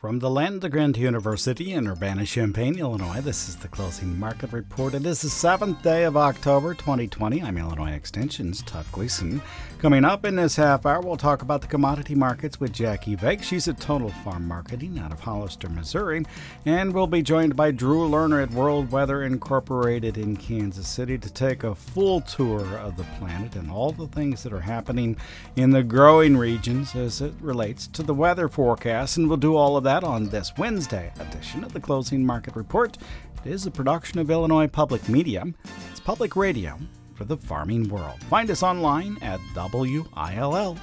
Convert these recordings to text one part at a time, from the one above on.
From the Land-Grant University in Urbana-Champaign, Illinois, this is the Closing Market Report. It is the 7th day of October 2020. I'm Illinois Extension's Todd Gleason. Coming up in this half hour, we'll talk about the commodity markets with Jackie Vake. She's at Total Farm Marketing out of Hollister, Missouri. And we'll be joined by Drew Lerner at World Weather Incorporated in Kansas City to take a full tour of the planet and all the things that are happening in the growing regions as it relates to the weather forecast. And we'll do all of that on this Wednesday edition of the Closing Market Report. It is a production of Illinois Public Media. It's public radio for the farming world. Find us online at WILLAG.org.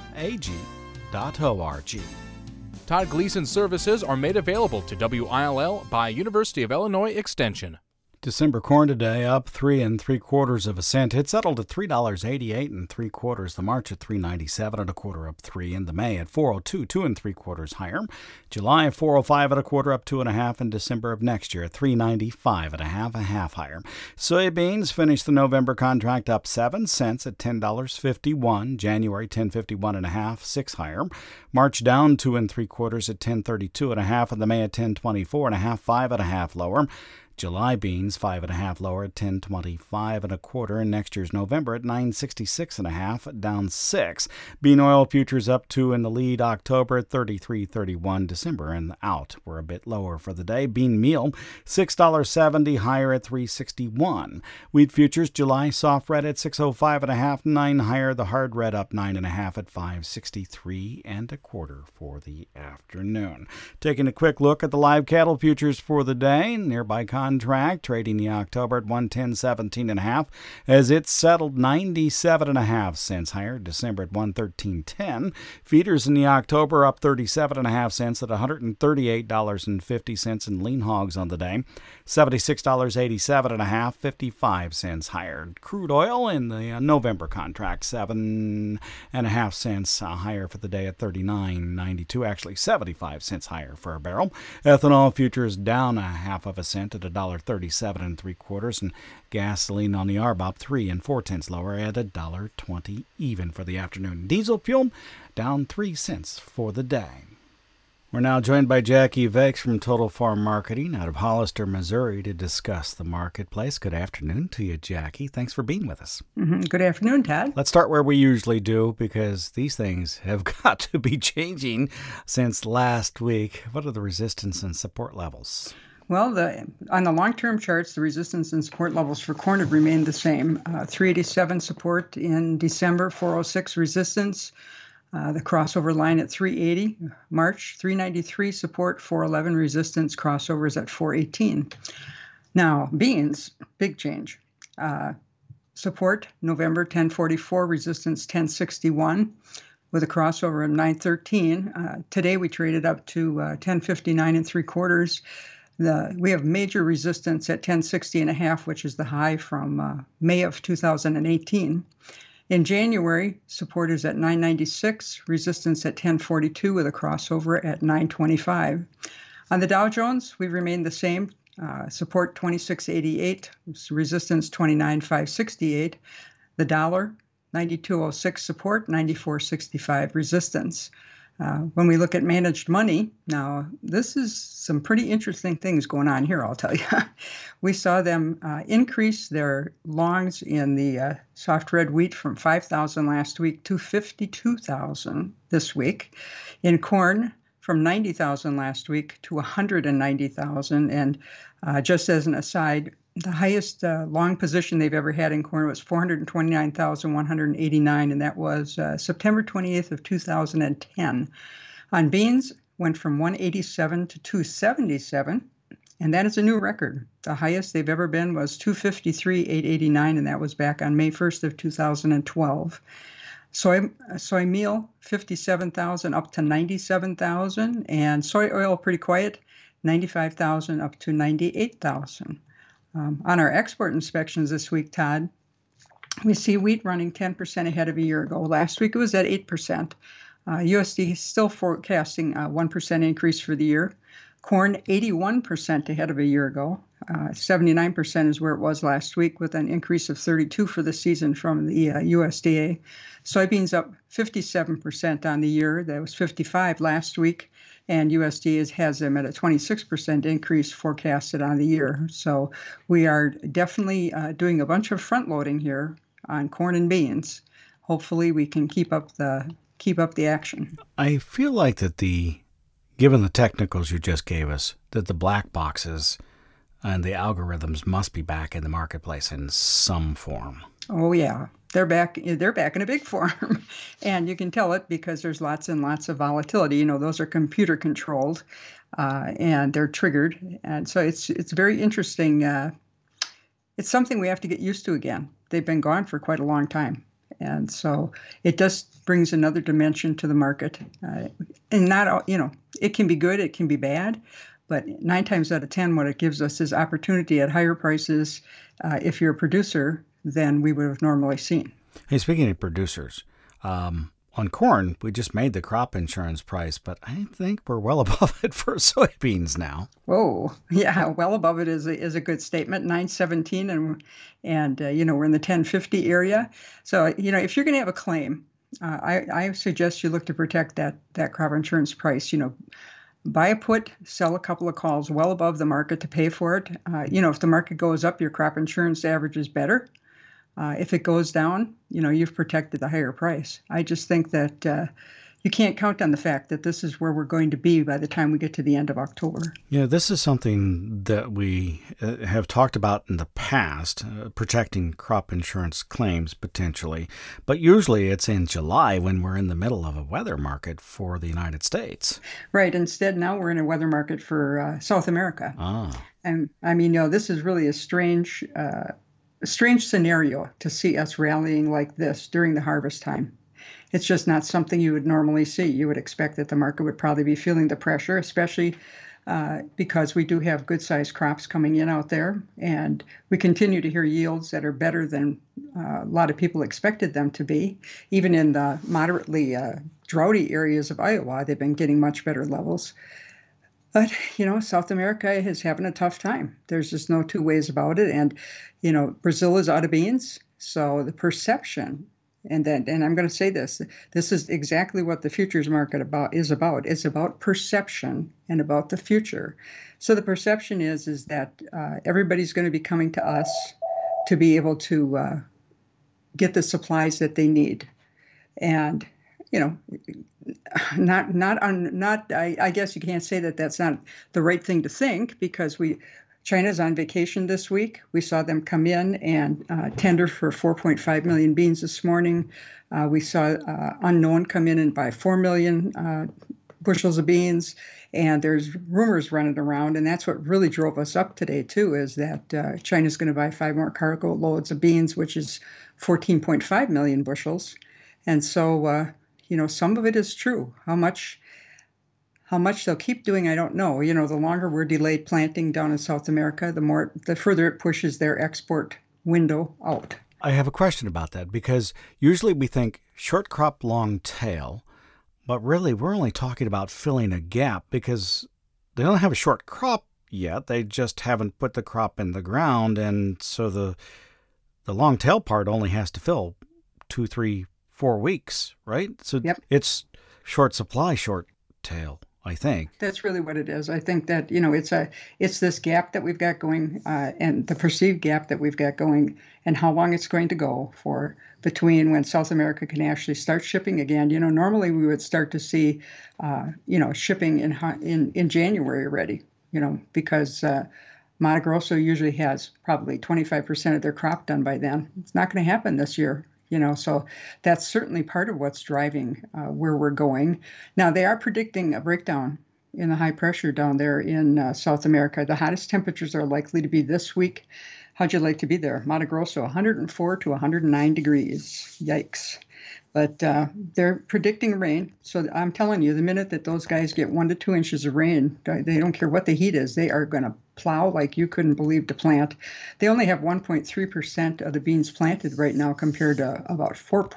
Todd Gleason services are made available to WILL by University of Illinois Extension. December corn today up 3 3/4 cents. It settled at $3.88 3/4. The March at $3.97 1/4 up 3, and the May at $4.02 2 3/4 higher. July at $4.05 1/4 up 2 1/2, and December of next year at $3.95 1/2 a half higher. Soybeans finished the November contract up 7 cents at $10.51. January $10.51 1/2 6 higher. March down 2 3/4 at $10.32 1/2, and the May at $10.24 1/2 5 1/2 lower. July beans 5 1/2 lower at $10.25 1/4, and next year's November at $9.66 1/2 down 6. Bean oil futures up 2 in the lead. October at $33.31. December and out were a bit lower for the day. Bean meal $6.70 higher at $3.61. Wheat futures July soft red at $6.05 1/2 9 higher. The hard red up 9 1/2 at $5.63 1/4 for the afternoon. Taking a quick look at the live cattle futures for the day. Nearby contract trading the October at 110.17 1/2 as it settled 97 1/2 cents higher. December at 113.10. Feeders in the October up 37 1/2 cents at $138.50, and lean hogs on the day $76.87 1/2 55 cents higher. Crude oil in the November contract 7 1/2 cents higher for the day at 39.92, actually 75 cents higher for a barrel. Ethanol futures down 1/2 cent at $1.37 3/4, and gasoline on the ARB up 3 4/10 lower at $1.20 even for the afternoon. Diesel fuel down 3 cents for the day. We're now joined by Jackie Vake from Total Farm Marketing out of Hollister, Missouri, to discuss the marketplace. Good afternoon to you, Jackie. Thanks for being with us. Good afternoon, Todd. Let's start where we usually do, because these things have got to be changing since last week. What are the resistance and support levels? Well, on the long-term charts, the resistance and support levels for corn have remained the same. 387 support in December, 406 resistance. The crossover line at 380. March, 393 support, 411 resistance. Crossovers at 418. Now, beans, big change. Support, November, 1044, resistance, 1061. With a crossover of 913. Today, we traded up to 1059 3/4. We have major resistance at 1060 1/2, which is the high from May of 2018. In January, support is at 996, resistance at 1042 with a crossover at 925. On the Dow Jones, we remain the same. Support 2688, resistance 29568. The dollar 9206 support, 9465 resistance. When we look at managed money, now this is some pretty interesting things going on here, I'll tell you. We saw them increase their longs in the soft red wheat from 5,000 last week to 52,000 this week. In corn, from 90,000 last week to 190,000. And just as an aside, the highest long position they've ever had in corn was 429,189, and that was September 28th of 2010. On beans, went from 187 to 277, and that is a new record. The highest they've ever been was 253,889, and that was back on May 1st of 2012. Soy meal, 57,000 up to 97,000, and soy oil pretty quiet, 95,000 up to 98,000. On our export inspections this week, Todd, we see wheat running 10% ahead of a year ago. Last week it was at 8%. USD is still forecasting a 1% increase for the year. Corn, 81% ahead of a year ago. 79% is where it was last week, with an increase of 32% for the season from the USDA. Soybeans up 57% on the year. That was 55% last week. and USDA has them at a 26% increase forecasted on the year. So we are definitely doing a bunch of front loading here on corn and beans. Hopefully we can keep up the action. I feel like that given the technicals you just gave us, that the black boxes and the algorithms must be back in the marketplace in some form. Oh yeah, they're back in a big form. And you can tell it because there's lots and lots of volatility. Those are computer controlled and they're triggered. And so it's very interesting. It's something we have to get used to again. They've been gone for quite a long time. And so it just brings another dimension to the market. And not, it can be good, it can be bad, but 9 times out of 10, what it gives us is opportunity at higher prices if you're a producer than we would have normally seen. Hey, speaking of producers, on corn, we just made the crop insurance price, but I think we're well above it for soybeans now. Whoa, yeah, well above it is a good statement. 917, and we're in the 1050 area. So if you're going to have a claim, I suggest you look to protect that crop insurance price. Buy a put, sell a couple of calls well above the market to pay for it. If the market goes up, your crop insurance average is better. If it goes down, you've protected the higher price. I just think that you can't count on the fact that this is where we're going to be by the time we get to the end of October. Yeah, this is something that we have talked about in the past, protecting crop insurance claims potentially. But usually it's in July when we're in the middle of a weather market for the United States. Right. Instead, now we're in a weather market for South America. Ah. And this is really a strange scenario to see us rallying like this during the harvest time. It's just not something you would normally see. You would expect that the market would probably be feeling the pressure, especially because we do have good-sized crops coming in out there. And we continue to hear yields that are better than a lot of people expected them to be. Even in the moderately droughty areas of Iowa, they've been getting much better levels. But, South America is having a tough time. There's just no two ways about it. And, Brazil is out of beans. So the perception, and I'm going to say this is exactly what the futures market is about. It's about perception and about the future. So the perception is that everybody's going to be coming to us to be able to get the supplies that they need. And, I guess you can't say that that's not the right thing to think, because China's on vacation this week. We saw them come in and tender for 4.5 million beans this morning. We saw Unknown come in and buy 4 million bushels of beans. And there's rumors running around, and that's what really drove us up today, too, is that China's going to buy 5 more cargo loads of beans, which is 14.5 million bushels. And so, some of it is true. How much they'll keep doing, I don't know. The longer we're delayed planting down in South America, the further it pushes their export window out. I have a question about that, because usually we think short crop, long tail, but really we're only talking about filling a gap, because they don't have a short crop yet. They just haven't put the crop in the ground, and so the long tail part only has to fill 2, 3, 4 weeks, right? So Yep. It's short supply, short tail, I think. That's really what it is. I think that, it's this gap that we've got going, and the perceived gap that we've got going, and how long it's going to go for between when South America can actually start shipping again. Normally we would start to see, shipping in January already, because Mato Grosso usually has probably 25% of their crop done by then. It's not going to happen this year. So that's certainly part of what's driving where we're going. Now, they are predicting a breakdown in the high pressure down there in South America. The hottest temperatures are likely to be this week. How'd you like to be there? Mato Grosso, 104 to 109 degrees. Yikes. But they're predicting rain. So I'm telling you, the minute that those guys get 1 to 2 inches of rain, they don't care what the heat is. They are going to plow like you couldn't believe to plant. They only have 1.3% of the beans planted right now, compared to about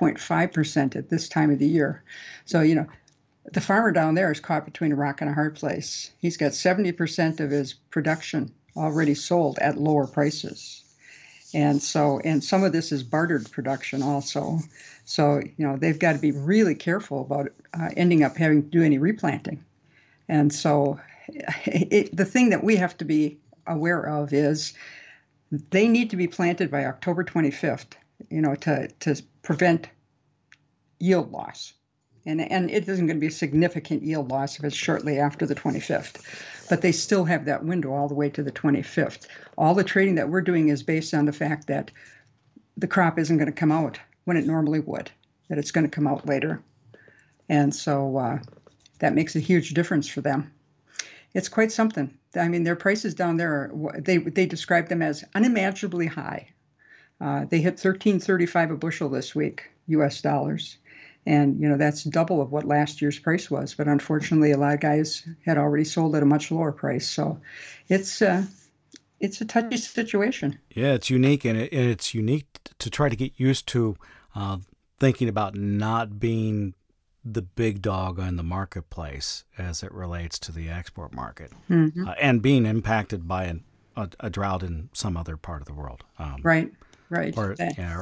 4.5% at this time of the year. So, the farmer down there is caught between a rock and a hard place. He's got 70% of his production already sold at lower prices. And some of this is bartered production also. So, they've got to be really careful about ending up having to do any replanting. And so the thing that we have to be aware of is they need to be planted by October 25th, to prevent yield loss. And it isn't going to be a significant yield loss if it's shortly after the 25th. But they still have that window all the way to the 25th. All the trading that we're doing is based on the fact that the crop isn't going to come out when it normally would, that it's going to come out later. And so that makes a huge difference for them. It's quite something. I mean, their prices down there, they describe them as unimaginably high. They hit $13.35 a bushel this week, U.S. dollars. And, that's double of what last year's price was. But unfortunately, a lot of guys had already sold at a much lower price. So it's a touchy situation. Yeah, it's unique. And it's unique to try to get used to thinking about not being the big dog on the marketplace as it relates to the export market, and being impacted by a drought in some other part of the world. Right. Or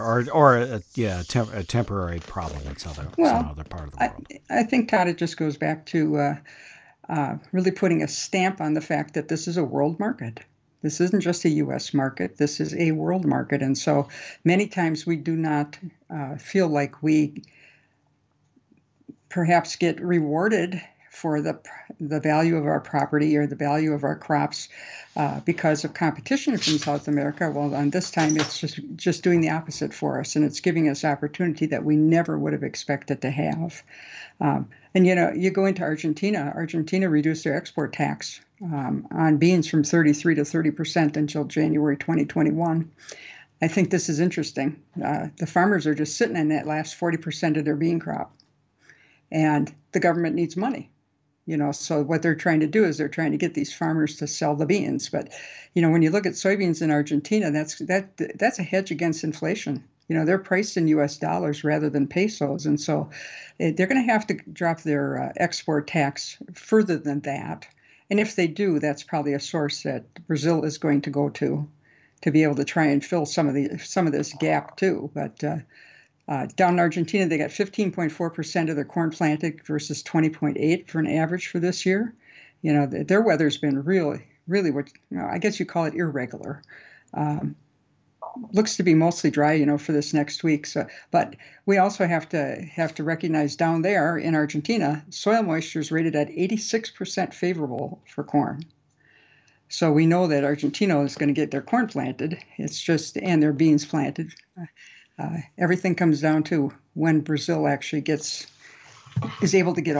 a temporary problem in some other part of the world. I think, Todd, it just goes back to really putting a stamp on the fact that this is a world market. This isn't just a U.S. market. This is a world market. And so many times we do not feel like we perhaps get rewarded for the value of our property or the value of our crops because of competition from South America. Well, on this time, it's just doing the opposite for us, and it's giving us opportunity that we never would have expected to have. And, you go into Argentina. Argentina reduced their export tax on beans from 33 to 30% until January 2021. I think this is interesting. The farmers are just sitting in that last 40% of their bean crop, and the government needs money. So what they're trying to do is they're trying to get these farmers to sell the beans. But, when you look at soybeans in Argentina, that's a hedge against inflation. They're priced in U.S. dollars rather than pesos. And so they're going to have to drop their export tax further than that. And if they do, that's probably a source that Brazil is going to go to be able to try and fill some of this gap too. But down in Argentina, they got 15.4% of their corn planted versus 20.8% for an average for this year. Their weather's been really, really what I guess you call it irregular. Looks to be mostly dry, for this next week. So, but we also have to recognize down there in Argentina, soil moisture is rated at 86% favorable for corn. So we know that Argentina is going to get their corn planted. And their beans planted. Everything comes down to when Brazil actually is able to get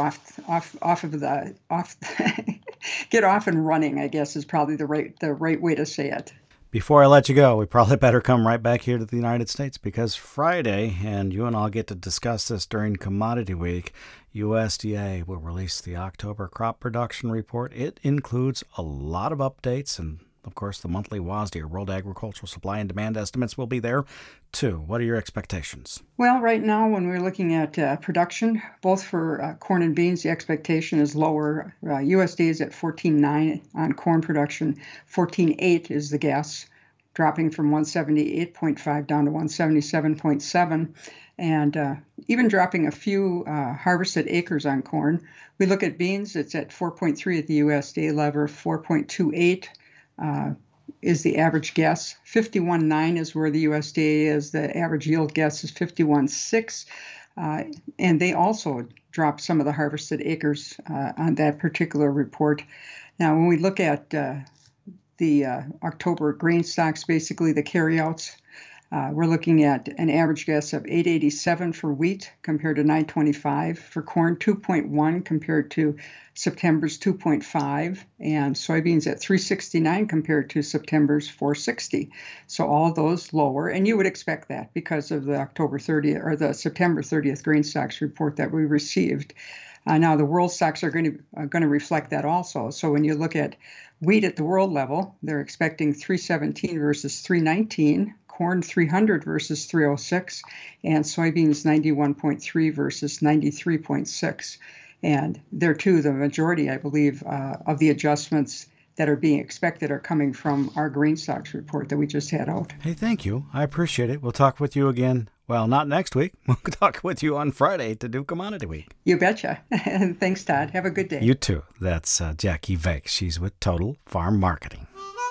get off and running, I guess is probably the right way to say it. Before I let you go, we probably better come right back here to the United States because Friday, and you and I'll get to discuss this during Commodity Week, USDA will release the October crop production report. It includes a lot of updates, and of course the monthly WASDE, or World Agricultural Supply and Demand estimates, will be there too. What are your expectations? Well, right now when we're looking at production, both for corn and beans, the expectation is lower. USDA is at 14.9 on corn production. 14.8 is the guess, dropping from 178.5 down to 177.7. And even dropping a few harvested acres on corn. We look at beans, it's at 4.3 at the USDA level, 4.28 is the average guess. 51.9 is where the USDA is. The average yield guess is 51.6. And they also dropped some of the harvested acres on that particular report. Now, when we look at the October grain stocks, basically the carryouts, we're looking at an average guess of 887 for wheat compared to 925 for corn, 2.1 compared to September's 2.5, and soybeans at 369 compared to September's 460. So all those lower, and you would expect that because of the October 30th or the September 30th grain stocks report that we received. Now the world stocks are going to reflect that also. So when you look at wheat at the world level, they're expecting 317 versus 319. Corn 300 versus 306, and soybeans 91.3 versus 93.6. And there too, the majority, I believe, of the adjustments that are being expected are coming from our grain stocks report that we just had out. Hey, thank you. I appreciate it. We'll talk with you again Well, not next week. We'll talk with you on Friday to do Commodity Week. You betcha. Thanks, Todd. Have a good day. You too. That's Jackie Vake. She's with Total Farm Marketing.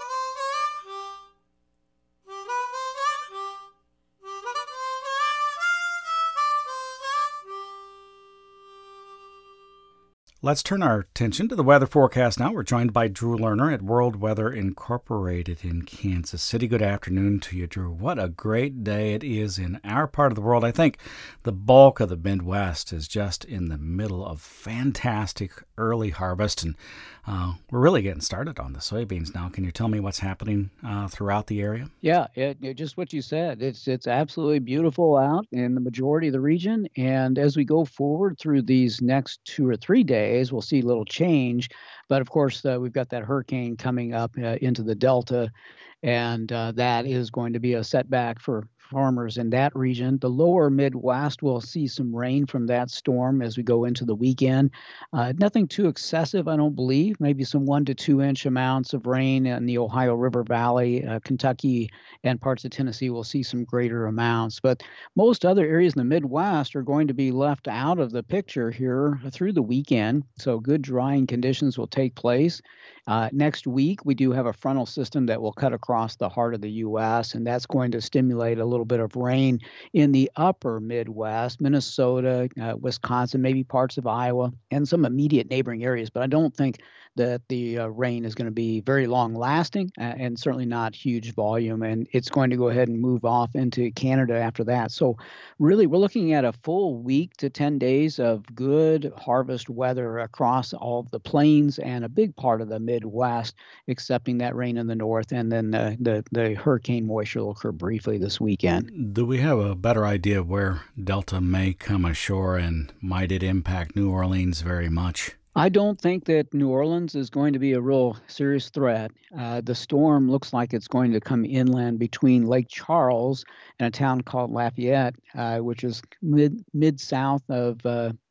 Let's turn our attention to the weather forecast now. We're joined by Drew Lerner at World Weather Incorporated in Kansas City. Good afternoon to you, Drew. What a great day it is in our part of the world. I think the bulk of the Midwest is just in the middle of fantastic early harvest, and we're really getting started on the soybeans now. Can you tell me what's happening throughout the area? Yeah, just what you said. It's absolutely beautiful out in the majority of the region, and as we go forward through these next 2 or 3 days, we'll see a little change. But of course, we've got that hurricane coming up into the Delta, and that is going to be a setback for farmers in that region. The lower Midwest will see some rain from that storm as we go into the weekend. Nothing too excessive, I don't believe. Maybe some 1 to 2 inch amounts of rain in the Ohio River Valley, Kentucky, and parts of Tennessee will see some greater amounts. But most other areas in the Midwest are going to be left out of the picture here through the weekend. So good drying conditions will take place. Next week, we do have a frontal system that will cut across the heart of the U.S., and that's going to stimulate a little bit of rain in the upper Midwest, Minnesota, Wisconsin, maybe parts of Iowa, and some immediate neighboring areas. But I don't think that the rain is going to be very long lasting and certainly not huge volume. And it's going to go ahead and move off into Canada after that. So really, we're looking at a full week to 10 days of good harvest weather across all of the plains and a big part of the Midwest, excepting that rain in the north. And then the hurricane moisture will occur briefly this weekend. Do we have a better idea of where Delta may come ashore, and might it impact New Orleans very much? I don't think that New Orleans is going to be a real serious threat. The storm looks like it's going to come inland between Lake Charles and a town called Lafayette, which is mid-south of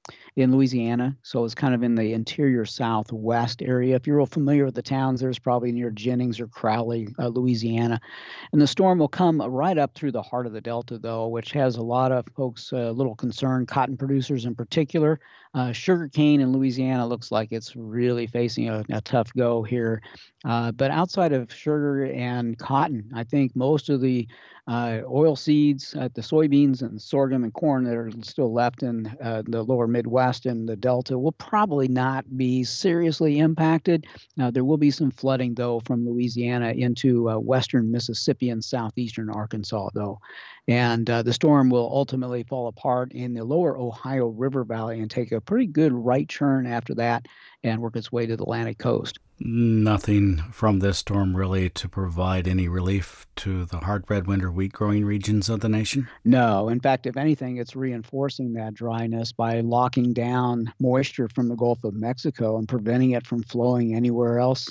in Louisiana. So it's kind of in the interior southwest area. If you're real familiar with the towns, there's probably near Jennings or Crowley, Louisiana. And the storm will come right up through the heart of the Delta, though, which has a lot of folks a little concerned, cotton producers in particular. Sugarcane in Louisiana looks like it's really facing a tough go here. But outside of sugar and cotton, I think most of the oil seeds, the soybeans and sorghum and corn that are still left in the lower Midwest and the Delta will probably not be seriously impacted. There will be some flooding, though, from Louisiana into western Mississippi and southeastern Arkansas, though. And the storm will ultimately fall apart in the lower Ohio River Valley and take a pretty good right turn after that and work its way to the Atlantic coast. Nothing from this storm really to provide any relief to the hard red winter wheat growing regions of the nation? No. In fact, if anything, it's reinforcing that dryness by locking down moisture from the Gulf of Mexico and preventing it from flowing anywhere else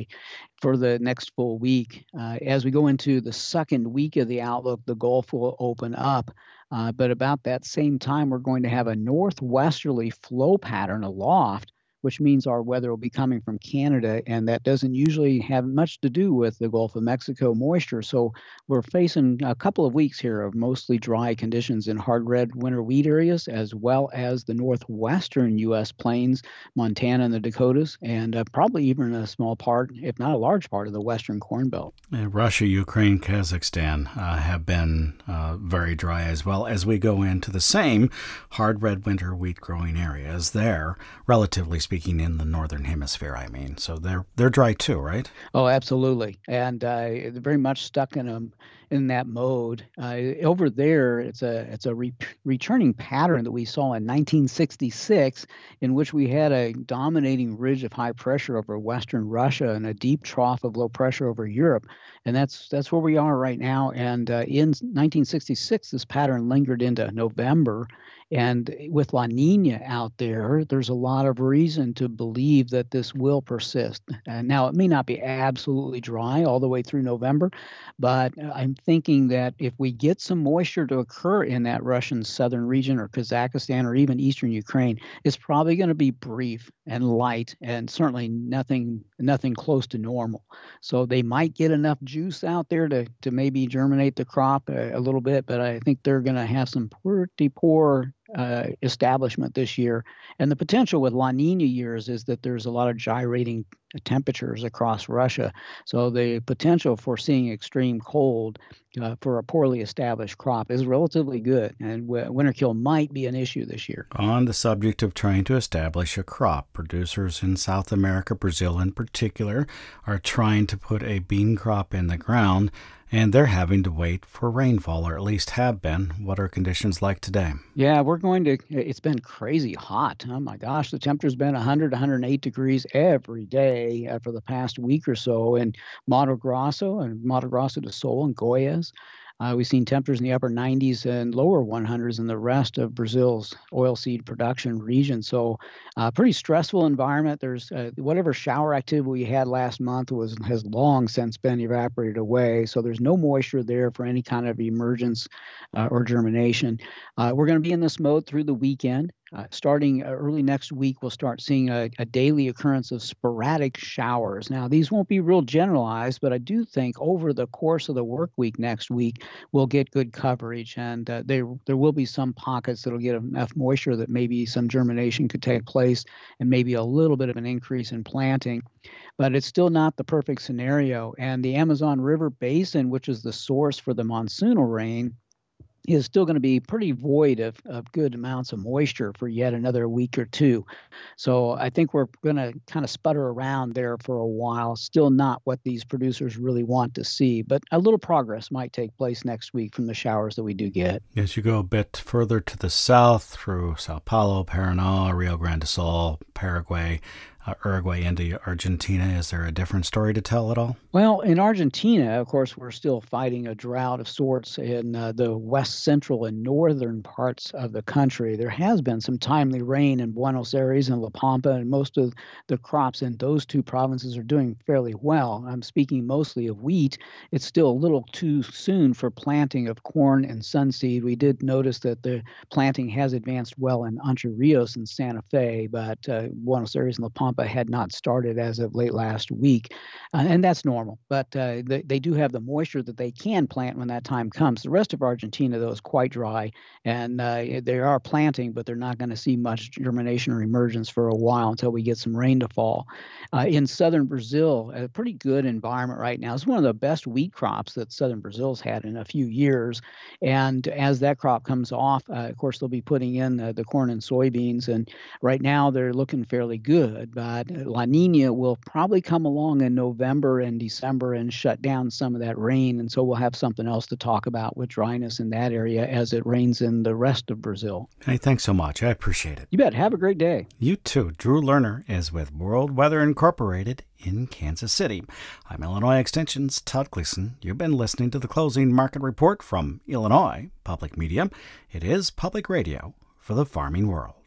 for the next full week. As we go into the second week of the outlook, the Gulf will open up. But about that same time, we're going to have a northwesterly flow pattern aloft, which means our weather will be coming from Canada, and that doesn't usually have much to do with the Gulf of Mexico moisture. So we're facing a couple of weeks here of mostly dry conditions in hard red winter wheat areas, as well as the northwestern U.S. plains, Montana and the Dakotas, and probably even a small part, if not a large part, of the western Corn Belt. Russia, Ukraine, Kazakhstan have been very dry as well, as we go into the same hard red winter wheat growing areas there, relatively speaking, in the northern hemisphere, I mean. So they're dry too, right? Oh, absolutely. And very much stuck in that mode. Over there, it's a returning pattern that we saw in 1966, in which we had a dominating ridge of high pressure over western Russia and a deep trough of low pressure over Europe. And that's where we are right now. And in 1966, this pattern lingered into November. And with La Nina out there, there's a lot of reason to believe that this will persist. Now, it may not be absolutely dry all the way through November, but I'm thinking that if we get some moisture to occur in that Russian southern region or Kazakhstan or even eastern Ukraine, it's probably going to be brief and light and certainly nothing close to normal. So they might get enough juice out there to maybe germinate the crop a little bit, but I think they're going to have some pretty poor establishment this year. And the potential with La Nina years is that there's a lot of gyrating temperatures across Russia. So the potential for seeing extreme cold for a poorly established crop is relatively good. And winter kill might be an issue this year. On the subject of trying to establish a crop, producers in South America, Brazil in particular, are trying to put a bean crop in the ground, and they're having to wait for rainfall, or at least have been. What are conditions like today? Yeah, it's been crazy hot. Oh my gosh, the temperature's been 100, 108 degrees every day for the past week or so in Mato Grosso do Sul and Goiás. We've seen temperatures in the upper 90s and lower 100s in the rest of Brazil's oilseed production region. So pretty stressful environment. There's whatever shower activity we had last month has long since been evaporated away. So there's no moisture there for any kind of emergence or germination. We're going to be in this mode through the weekend. Starting early next week, we'll start seeing a daily occurrence of sporadic showers. Now, these won't be real generalized, but I do think over the course of the work week next week, we'll get good coverage, and there will be some pockets that'll get enough moisture that maybe some germination could take place and maybe a little bit of an increase in planting. But it's still not the perfect scenario. And the Amazon River Basin, which is the source for the monsoonal rain, is still going to be pretty void of good amounts of moisture for yet another week or two. So I think we're going to kind of sputter around there for a while. Still not what these producers really want to see, but a little progress might take place next week from the showers that we do get. As you go a bit further to the south through Sao Paulo, Paraná, Rio Grande do Sul, Paraguay, Uruguay into Argentina, is there a different story to tell at all? Well, in Argentina, of course, we're still fighting a drought of sorts in the west central and northern parts of the country. There has been some timely rain in Buenos Aires and La Pampa, and most of the crops in those two provinces are doing fairly well. I'm speaking mostly of wheat. It's still a little too soon for planting of corn and sunseed. We did notice that the planting has advanced well in Entre Rios and Santa Fe, but Buenos Aires and La Pampa had not started as of late last week, and that's normal. But they do have the moisture that they can plant when that time comes. The rest of Argentina, though, is quite dry, and they are planting, but they're not going to see much germination or emergence for a while until we get some rain to fall. In southern Brazil, a pretty good environment right now. It's one of the best wheat crops that southern Brazil's had in a few years, and as that crop comes off, of course, they'll be putting in the corn and soybeans, and right now they're looking fairly good. But La Nina will probably come along in November and December and shut down some of that rain. And so we'll have something else to talk about with dryness in that area as it rains in the rest of Brazil. Hey, thanks so much. I appreciate it. You bet. Have a great day. You too. Drew Lerner is with World Weather Incorporated in Kansas City. I'm Illinois Extension's Todd Gleason. You've been listening to the Closing Market Report from Illinois Public Media. It is public radio for the farming world.